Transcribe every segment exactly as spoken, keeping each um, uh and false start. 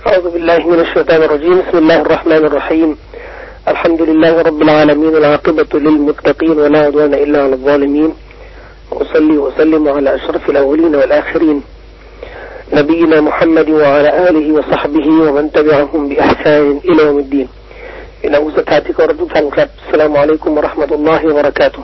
أعوذ بالله من الشيطان الرجيم بسم الله الرحمن الرحيم الحمد لله رب العالمين العاقبة للمتقين ولا عدوان إلا على الظالمين وأصلي وأسلم على أشرف الأولين والآخرين نبينا محمد وعلى آله وصحبه ومن تبعهم بإحسان إلى يوم الدين إن أوزتاتك ورد فانكب السلام عليكم ورحمة الله وبركاته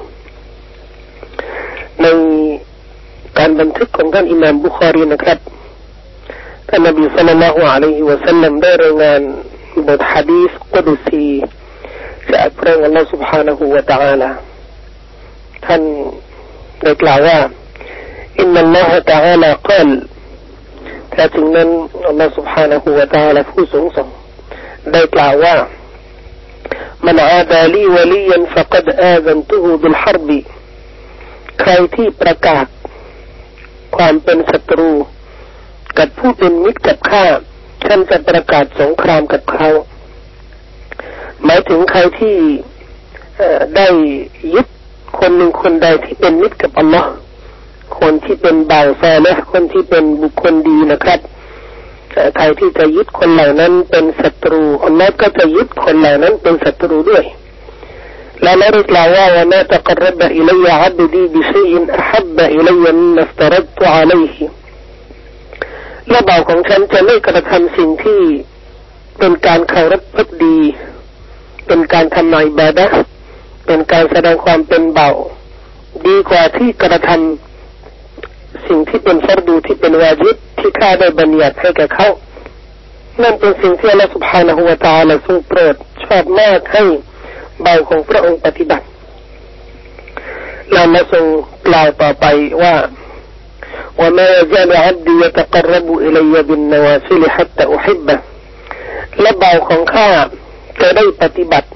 ในการบันทึกของท่านอิหม่ามบุคอรีนะครับท่านนบีศ็อลลัลลอฮุอะลัยฮิวะซัลลัมได้รายงานบทหะดีษกุดซีจากพระองค์อัลเลาะห์ซุบฮานะฮูวะตะอาลาท่านได้กล่าวว่าอินนัลลอฮะตะอาลากล่าวแท้จริงนั้นอัลเลาะห์ซุบฮานะฮูวะตะอาลาผู้สูงส่งได้กล่าวว่ามันอาดาลีวะลียันฟะกัดอาซันตุฮูบิลฮัรบใครที่ประกาศความเป็นศัตรูกับผู้เป็นมิตรกับข้าฉันจะประกาศสงครามกับเขาหมายถึงใครที่ได้ยึดคนหนึ่งคนใดที่เป็นมิตรกับอัลลอฮ์คนที่เป็นบ่าวซอลิห์คนที่เป็นบุคคลดีนะครับใครที่จะยึดคนเหล่านั้นเป็นศัตรูอัลลอฮ์ก็จะยึดคนเหล่านั้นเป็นศัตรูด้วยและนั่นกล่าวว่าว่ามาตะกรบอิลัยอับดีบิชัยอินอะฮับอิลัยมิมัฟตรัดตุอะลัยฮิและบ่าวของฉันจะไม่กระทำสิ่งที่เป็นการเคารพภักดีเป็นการทำอิบาดะห์เป็นการแสดงความเป็นบ่าวดีกว่าที่กระทำสิ่งที่เป็นฟัรดูที่เป็นวาญิบที่ข้าได้บัญญัติให้แก่เขานั่นเป็นสิ่งที่อัลเลาะห์ซุบฮานะฮูวะตะอาลาทรงโปรดชอบมากให้บ่าวของพระองค์ปฏิบัติและมาทรงกล่าวต่อไปว่า وما يزال عبدي يتقرب إلي بالنوافل حتى أحبه และบ่าวของข้าจะได้ปฏิบัติ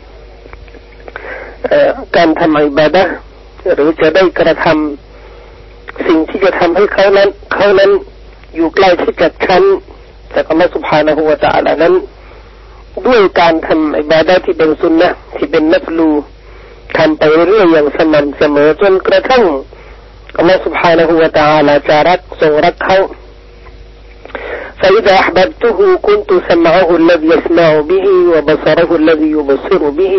การทำอิบาดะห์หรือจะได้กระทำสิ่งที่จะทำให้เขานั้นเขานั้นอยู่ใกล้ชิดกับฉันจากอัลเลาะห์ซุบฮานะฮูวะตะอาลานั้นด้วยการทำอิบาดะห์ที่เป็นซุนนะห์ที่เป็นนัฟลูทำไปเรื่อยๆอย่างสม่ำเสมอจนกระทั่งอัลเลาะห์ سبحانه และ تعالى จะรักทรงรักเขา فإذا أحببته كنت سمعه الذي يسمع به وبصره الذي يبصر به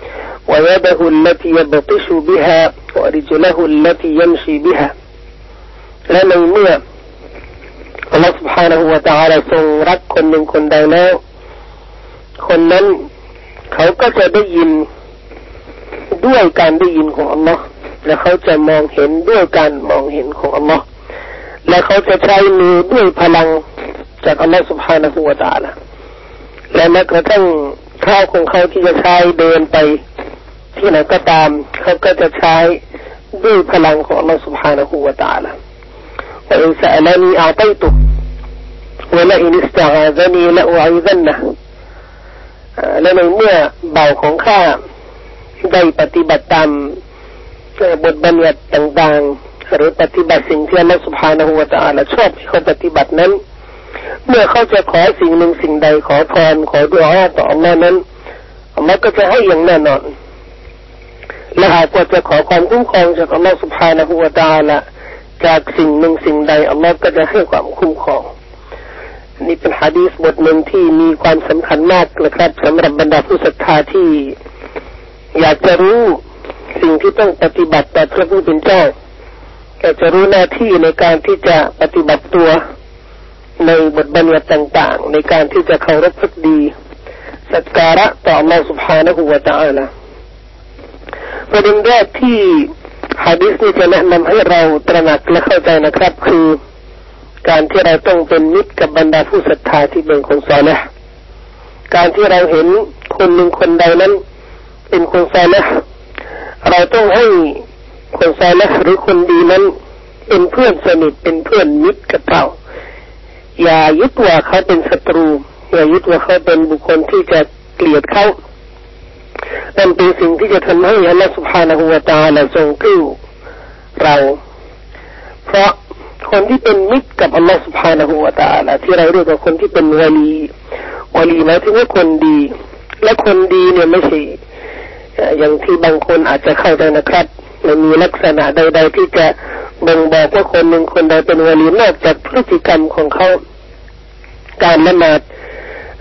ويده التي يبطش بها ورجله التي يمشي بها และในเมื่ออัลเลาะห์ سبحانه และ تعالى ทรงรักคนหนึ่งคนใดแล้วคนนั้นเขาก็จะได้ยินด้วยการได้ยินของอัลเลาะห์และเขาจะมองเห็นด้วยการมองเห็นของอัลลอฮ์และเขาจะใช้มือด้วยพลังจากอัลลอฮ์ سبحانه และ تعالى และแม้กระทั่งเท้าของเขาที่จะใช้เดินไปที่ไหนก็ตามเขาก็จะใช้ด้วยพลังของอัลลอฮ์ سبحانه และ تعالى ว่าอินซะอลานีอาตัยตุวะละอินอิสตะอาซะนีละอุอิซันนะและในเมื่อบ่าวของข้าได้ปฏิบัติตามบทบัญญัติต่างๆหรือปฏิบัติสิ่งที่อัลเลาะห์ سبحانه และ تعالى ชอบให้เขาปฏิบัตินั้นเมื่อเขาจะขอสิ่งหนึ่งสิ่งใดขอพรขอดุอาต่ออัลเลาะห์นั้นอัลเลาะห์ก็จะให้อย่างแน่นอนและหากว่าจะขอความคุ้มครองจากอัลเลาะห์ سبحانه และ تعالى จากสิ่งหนึ่งสิ่งใดอัลเลาะห์ก็จะให้ความคุ้มครองนี่เป็นหะดีษบทหนึ่งที่มีความสำคัญมากนะครับสำหรับบรรดาผู้ศรัทธาที่อยากจะรู้สิ่งที่ต้องปฏิบัติต่อพระผู้เป็นเจ้าก็จะรู้หน้าที่ในการที่จะปฏิบัติตัวในบทบัญญัติต่างๆในการที่จะเคารพภักดีสักการะต่อ Allah سبحانه และ تعالى ประเด็นแรกที่หะดีษนี้จะแนะนำให้เราตระหนักและเข้าใจนะครับคือการที่เราต้องเป็นมิตรกับบรรดาผู้ศรัทธาที่เป็นคนซอลิห์การที่เราเห็นคนหนึ่งคนใดนั้นเป็นคนซอลิห์เราต้องให้คนซอลิห์หรือคนดีนั้นเป็นเพื่อนสนิทเป็นเพื่อนมิตรกับเราอย่ายึดว่าเขาเป็นศัตรูอย่ายึดว่าเขาเป็นบุคคลที่จะเกลียดเขานั่นเป็นสิ่งที่จะทำให้อัลเลาะห์ سبحانه และ تعالى ทรงกู้เราเพราะคนที่เป็นมิตรกับอัลเลาะห์ سبحانه และ تعالى ที่เราเรียกว่าคนที่เป็นวะลีวะลีหมายถึงว่าคนดีและคนดีเนี่ยไม่ใช่อย่างที่บางคนอาจจะเข้าใจนะครับมันมีลักษณะใดๆที่จะบ่งบอกว่าคนหนึ่งคนใดเป็นวะลีนอกจากพฤติกรรมของเขาการละหมาด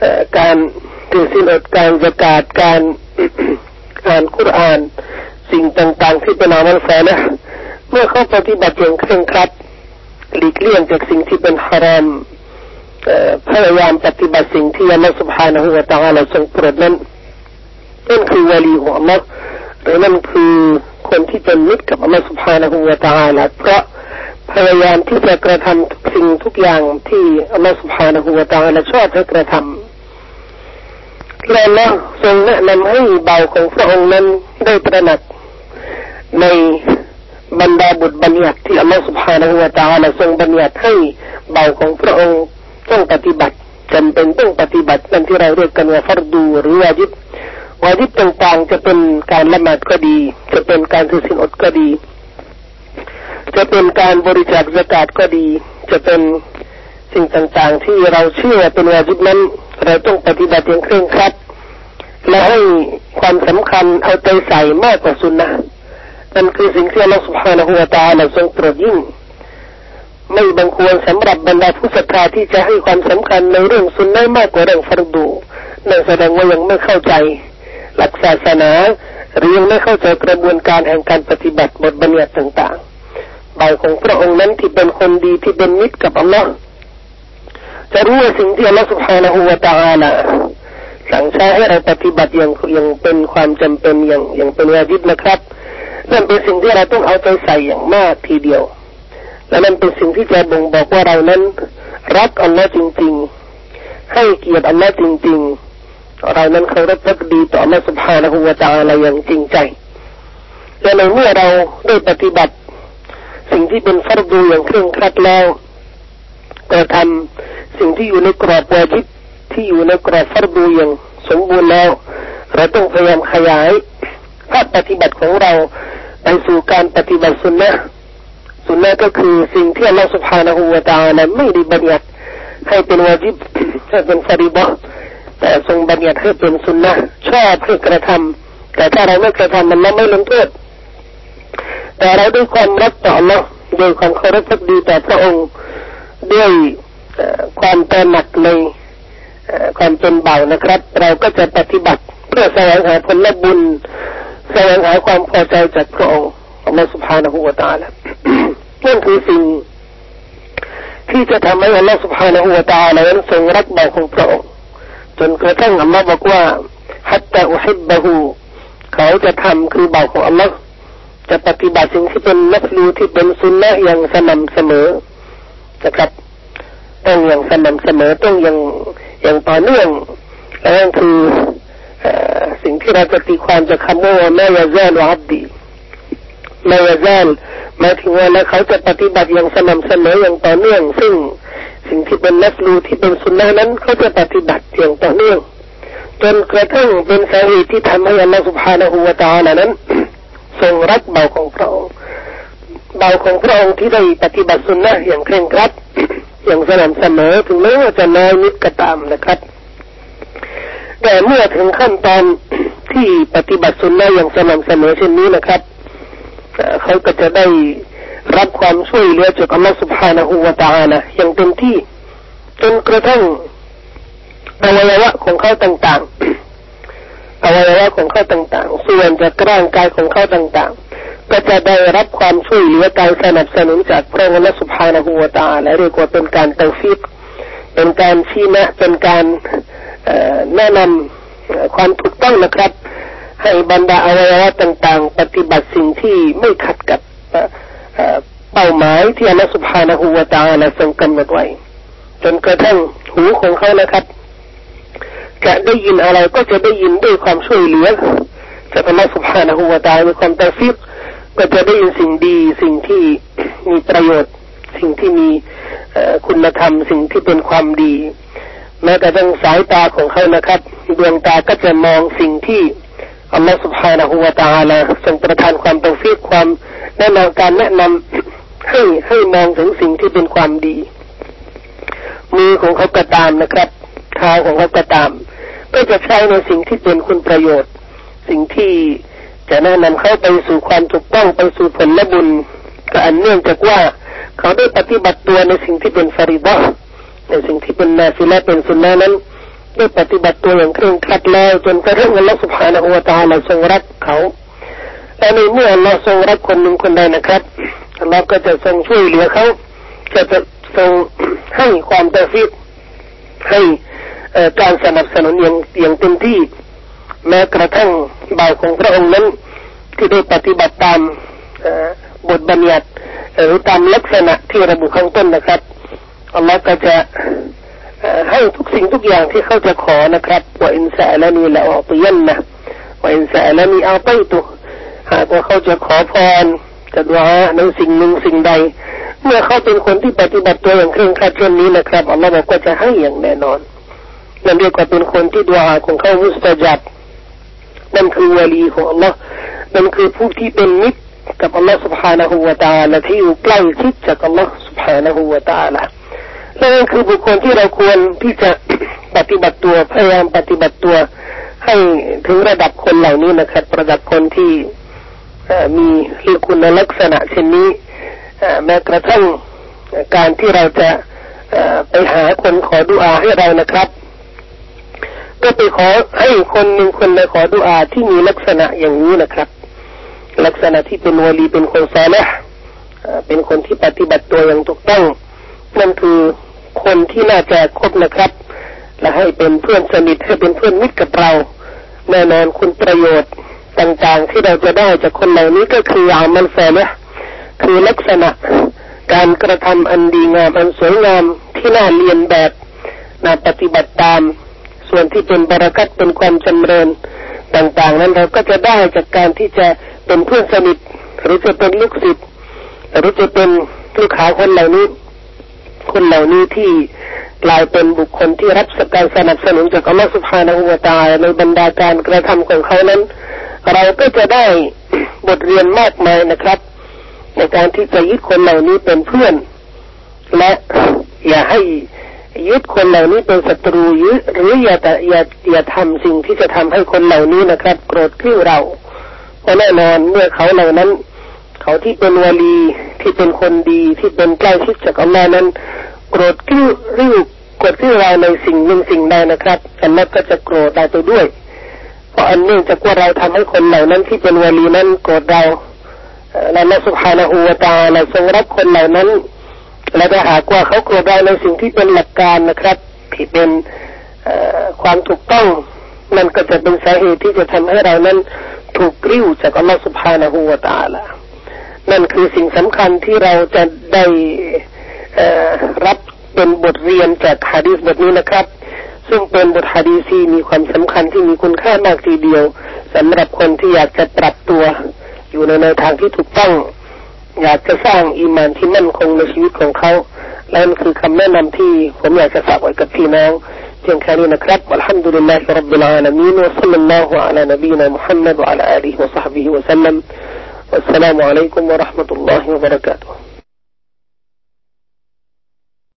การถือศีลอดการซะกาตการอ่านกุรอานสิ่งต่างๆที่เป็นอามัลซอลิฮ์เมื่อเขาปฏิบัติอย่างเคร่งครัดหลีกเลี่ยงจากสิ่งที่เป็นฮารอมพยายามปฏิบัติสิ่งที่อัลเลาะห์ซุบฮานะฮูวะตะอาลาทรงโปรดนั้นนั่นคือวะลีของอัลเลาะห์หรือนั่นคือคนที่เป็นมิตรกับอัลเลาะห์ซุบฮานะฮูวะตะอาลาเพราะพยายามที่จะกระทำทุกสิ่งทุกอย่างที่อัลเลาะห์ซุบฮานะฮูวะตะอาลาชอบให้กระทำและอัลเลาะห์ทรงแนะนำให้บ่าวของพระองค์นั้นได้ตระหนักในบรรดาบทบัญญัติที่อัลเลาะห์ซุบฮานะฮูวะตะอาลาทรงบัญญัติให้บ่าวของพระองค์ต้องปฏิบัติจำเป็นต้องปฏิบัตินั่นที่เราเรียกกันว่าฟัรดูหรือวาญิบวาญิบต่างๆจะเป็นการละหมาดก็ดีจะเป็นการถือศีลอดก็ดีจะเป็นการบริจาคซะกาตก็ดีจะเป็นสิ่งต่างๆที่เราเชื่อเป็นวาญิบนั้นเราต้องปฏิบัติอย่างเคร่งครัดและให้ความสำคัญเอาใจใส่มากกว่าสุนนะห์นั่นคือสิ่งที่อัลเลาะห์ซุบฮานะฮูวะตะอาลาทรงโปรดยิ่งไม่บังควรสำหรับบรรดาผู้ศรัทธาที่จะให้ความสำคัญในเรื่องสุนนะห์มากกว่าเรื่องฟัรดูนั่นแสดงว่ายังไม่เข้าใจหลักศาสนาหรือยังไม่เข้าใจกระบวนการแห่งการปฏิบัติบทบัญญัติต่างๆบ่าวของพระองค์นั้นที่เป็นคนดีที่เป็นมิตรกับอัลเลาะห์จะรู้ว่าสิ่งที่อัลเลาะห์ซุบฮานะฮูวะตะอาลาสั่งใช้ให้เราปฏิบัติอย่างอย่างเป็นความจำเป็นอย่างอย่างเป็นวาญิบนะครับนั่นเป็นสิ่งที่เราต้องเอาใจใส่อย่างมากทีเดียวและนั่นเป็นสิ่งที่จะบ่งบอกว่าเรานั้นรักอัลเลาะห์จริงๆให้เกียรติอัลเลาะห์จริงๆเรานั้นเคารพภักดีต่ออัลเลาะห์ซุบฮานะฮูวะตะอาลาอย่างจริงใจและในเมื่อเราได้ปฏิบัติสิ่งที่เป็นฟัรดูอย่างเคร่งครัดแล้วกระทำสิ่งที่อยู่ในกรอบวาญิบที่อยู่ในกรอบฟัรดูอย่างสมบูรณ์แล้วเราต้องพยายามขยายภาคปฏิบัติของเราไปสู่การปฏิบัติสุนนะห์สุนนะห์ก็คือสิ่งที่อัลเลาะห์ซุบฮานะฮูวะตะอาลาไม่ได้บัญญัติให้เป็นวาญิบให้เป็นฟาริฎะห์แต่ทรงบัญญัติให้เป็นสุนนะห์ชอบให้กระทำแต่ถ้าเราไม่กระทำมันไม่ลงโทษแต่เราด้วยความรักต่ออัลเลาะห์ด้วยความเคารพภักดีต่อพระองค์ด้วยความตระหนักในความเป็นบ่าวนะครับเราก็จะปฏิบัติเพื่อแสวงหาผลบุญแสวงหาความพอใจจากพระองค์อัลเลาะห์ซุบฮานะฮูวะตะอาลานั่นคือสิ่งที่จะทำให้อัลเลาะห์ซุบฮานะฮูวะตะอาลานั้นทรงรักบ่าวของพระองค์จนกระทั่งอัลเลาะห์บอกว่าฮัตตาอุฮิบบะฮูเขาจะทำคือบ่าวของอัลเลาะห์จะปฏิบัติสิ่งที่เป็นนัฟลูที่เป็นสุนนะห์อย่างสม่ำเสมอนะครับต้องอย่างสม่ำเสมอต้องอย่างอย่างต่อเนื่องและนั่นคือสิ่งที่เราจะตีความจากคำว่าไม่ยะซาลอับดีไม่ยะซาลหมายถึงว่าแล้วเขาจะปฏิบัติอย่างสม่ำเสมออย่างต่อเนื่องซึ่งสิ่งที่เป็นนัฟลูที่เป็นสุนนะห์นั้นเขาจะปฏิบัติอย่างต่อเนื่องจนกระทั่งเป็นสาเหตุที่ทำให้อัลเลาะห์ซุบฮานะฮูวะตะอาลานั้นทรงรักบ่าวของพระองค์บ่าวของพระองค์ที่ได้ปฏิบัติสุนนะห์อย่างเคร่งครัดอย่างสม่ำเสมอถึงแม้ว่าจะน้อยนิดก็ตามนะครับแต่เมื่อถึงขั้นตอนที่ปฏิบัติสุนนะห์อย่างสม่ำเสมอเช่นนี้นะครับเขาก็จะได้รับความช่วยเหลือจากอัลเลาะห์ซุบฮานะฮูวะตะอาลาอย่างเต็มที่จนกระทั่งอวัยวะของเขาต่างๆอวัยวะของเขาต่างๆส่วนจากร่างกายของเขาต่างๆก็จะได้รับความช่วยเหลือการสนับสนุนจากพระองค์อัลเลาะห์ซุบฮานะฮูวะตะอาลาเรียกว่าเป็นการเตาฟีกเป็นการชี้แนะเป็นการแนะนำความถูกต้องนะครับให้บรรดาอวัยวะต่างๆปฏิบัติสิ่งที่ไม่ขัดกับเป้าหมายที่อัลเลาะห์ซุบฮานะฮูวะตะอาลาทรงกำหนดไว้จนกระทั่งหูของเขานะครับจะได้ยินอะไรก็จะได้ยินด้วยความช่วยเหลือจากอัลเลาะห์ซุบฮานะฮูวะตะอาลามีความเตาฟีกก็จะได้ยินสิ่งดีสิ่งที่มีประโยชน์สิ่งที่มีคุณธรรมสิ่งที่เป็นความดีแม้แต่ทางสายตาของเขานะครับดวงตาก็จะมองสิ่งที่อัลเลาะห์ซุบฮานะฮูวะตะอาลาทรงประทานความเตาฟีกความแนะนำการแนะนำให้ให้มองถึงสิ่งที่เป็นความดีมือของเขาก็ตามนะครับเท้าของเขาก็ตามก็จะใช้ในสิ่งที่เป็นคุณประโยชน์สิ่งที่จะแนะนำเขาไปสู่ความถูกต้องไปสู่ผลบุญก็อันเนื่องจากว่าเขาได้ปฏิบัติตัวในสิ่งที่เป็นฟาริฎะห์ในสิ่งที่เป็นนาฟิละห์เป็นสุนนะห์นั้นได้ปฏิบัติตัวอย่างเคร่งครัดแล้วจนกระทั่งอัลเลาะห์ซุบฮานะฮูวะตะอาลาทรงรักเขาและในเมื่ออัลเลาะห์ทรงรักคนหนึ่งคนใดนะครับอัลเลาะห์ก็จะทรงช่วยเหลือเขาจะทรงให้ความตะฟีดให้การสนับสนุนอย่างอย่างเต็มที่แม้กระทั่งบ่าวของพระองค์นั้นที่ได้ปฏิบัติตามบทบัญญัติหรือตามลักษณะที่ระบุข้างต้นนะครับอัลลอฮ์ก็จะให้ทุกสิ่งทุกอย่างที่เขาจะขอนะครับว่าอินซาอัลนีละอัติยันนะว่าอินซาอัลนีอัตัยตุหากว่าเขาจะขอพรจะดุอาในสิ่งหนึ่งสิ่งใดเมื่อเขาเป็นคนที่ปฏิบัติตัวอย่างเคร่งครัดเช่นนี้นะครับอัลลอฮ์บอกว่าจะให้อย่างแน่นอนนั่นเรียกว่าเป็นคนที่ดุอาของเขามุสตะญับนั่นคือวะลีของอัลลอฮ์นั่นคือผู้ที่เป็นมิตรกับอัลลอฮ์ سبحانه และ تعالى ที่อยู่ใกล้ชิดจากอัลลอฮ์ سبحانه และ تعالى และนั่นคือบุคคลที่เราควรที่จะปฏิบัติตัวพยายามปฏิบัติตัวให้ถึงระดับคนเหล่านี้นะครับระดับคนที่มีคุณลักษณะเช่นนี้แม้กระทั่งการที่เราจะไปหาคนขอดุอาให้เรานะครับก็ไปขอให้คนหนึ่งคนใดขอดุอาที่มีลักษณะอย่างนี้นะครับลักษณะที่เป็นวลีเป็นคนซอลิห์เป็นคนที่ปฏิบัติตัวอย่างถูกต้องนั่นคือคนที่น่าจะคบนะครับและให้เป็นเพื่อนสนิทให้เป็นเพื่อนมิตรกับเราแน่นอนคุณประโยชน์ต่างๆที่เราจะได้จากคนเหล่านี้ก็คืออามัลซอลิห์คือลักษณะการกระทำอันดีงามอันสวยงามที่น่าเรียนแบบน่าปฏิบัติตามส่วนที่เป็นบารอกัตเป็นความจำเริญต่างๆนั้นเราก็จะได้จากการที่จะเป็นเพื่อนสนิทหรือจะเป็นลูกศิษย์หรือจะเป็นลูกค้าคนเหล่านี้คนเหล่านี้ที่กลายเป็นบุคคลที่รับการสนับสนุนจากอัลลอฮฺ سبحانه และ تعالى ในบรรดาการกระทำของเขานั้นเราก็จะได้บทเรียนมากมายนะครับในการที่จะยึดคนเหล่านี้เป็นเพื่อนและอย่าให้ยึดคนเหล่านี้เป็นศัตรูยึดหรืออย่าอย่าอย่าทำสิ่งที่จะทำให้คนเหล่านี้นะครับโกรธเกลียดเราเพราะแน่นอนเมื่อเขาเหล่านั้นเขาที่เป็นวลีที่เป็นคนดีที่เป็นใกล้ชิดจากอัลลอฮ์นั้นโกรธเกลียดหรือโกรธเกลียดเราในสิ่งหนึ่งสิ่งใดนะครับอัลลอฮ์ก็จะโกรธเราไปด้วยเพราะอันเนื่องจากว่าเราทำให้คนเหล่านั้นที่เป็นวลีนั้นโกรธเราและอัลลอฮ์ سبحانه และ تعالى ทรงรับคนเหล่านั้นและถ้าหากว่าเขาโกรธเราในสิ่งที่เป็นหลักการนะครับที่เป็นความถูกต้องนั่นก็จะเป็นสาเหตุที่จะทำให้เรานั้นถูกกริ้วจากอัลลอฮฺ سبحانه และ تعالى นั่นคือสิ่งสำคัญที่เราจะได้รับเป็นบทเรียนจากหะดีษบทนี้นะครับซึ่งเป็นบทหะดีษที่มีความสำคัญที่มีคุณค่ามากทีเดียวสำหรับคนที่อยากจะปรับตัวอยู่ในแนวทางที่ถูกต้องอยากจะสร้างอีหม่านที่มั่นคงในชีวิตของเขาและนั่นคือคำแนะนำที่ผมอยากจะฝากไว้กับพี่น้องเพียงแค่นี้นะครับอัลฮัมดุลิลลาฮิร็อบบิลอาลามีนวะศ็อลลัลลอฮุอะลานบีนามุฮัมมัดวะอะลาอาลิฮิวะศ็อฮบิฮิวะซัลลัมวัสสลามุอะลัยกุมวะเราะห์มะตุลลอฮิวะบะเราะกาตุฮ์